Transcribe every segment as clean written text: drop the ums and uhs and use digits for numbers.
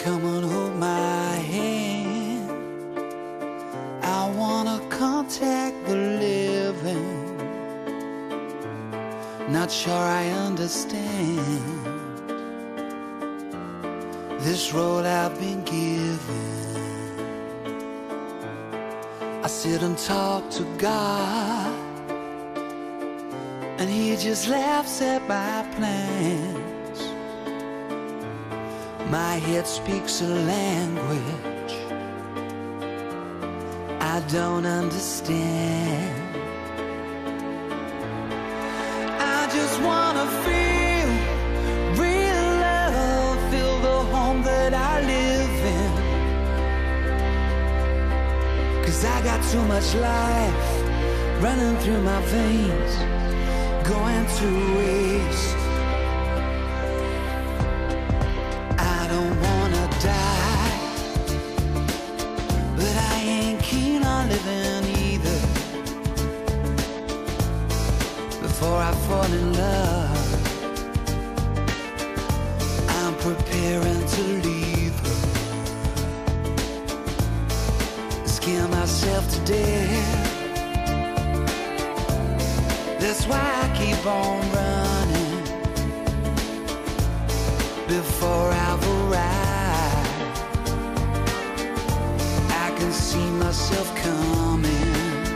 Come on, hold my hand. I wanna contact the living. Not sure I understand this road I've been given. I sit and talk to God, and He just laughs at my plans. My head speaks a language I don't understand. I just wanna feel real love, feel the home that I live in. 'Cause I got too much life running through my veins, going to waste. I don't wanna die, but I ain't keen on living either. Before I fall in love, I'm preparing to leave her. Scare myself to death. That's why I keep on running before I've arrived. I can see myself coming.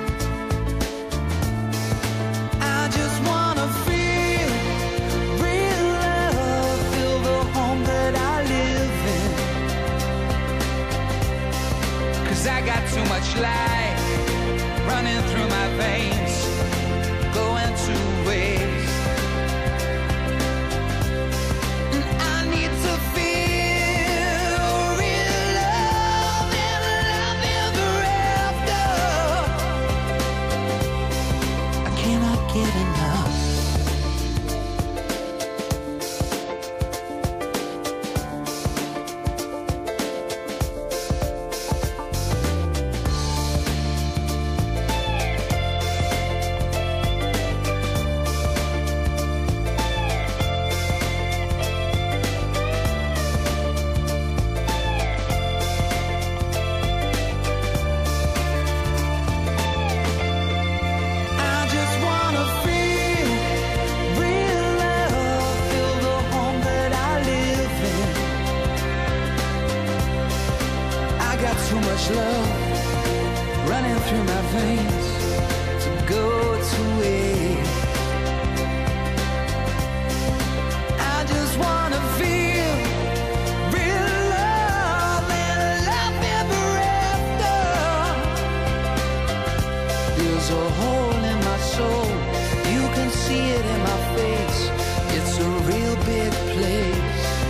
I just wanna feel real love, feel the home that I live in. 'Cause I got too much life running through my veins, going to waste. And I need to feel real love and love ever after. I cannot get enough. Too much love running through my veins to go to waste. I just wanna feel real love and love ever after. There's a hole in my soul, you can see it in my face. It's a real big place.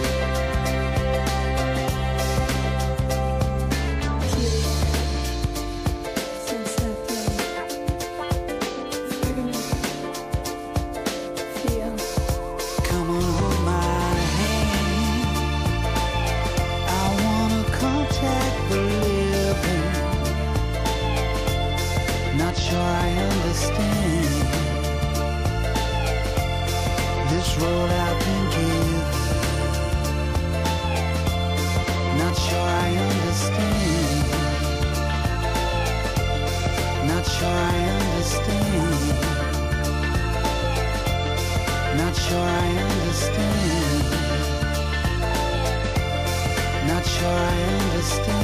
Not sure I understand this road I've been given. Not sure I understand. Not sure I understand. Not sure I understand. Not sure I understand.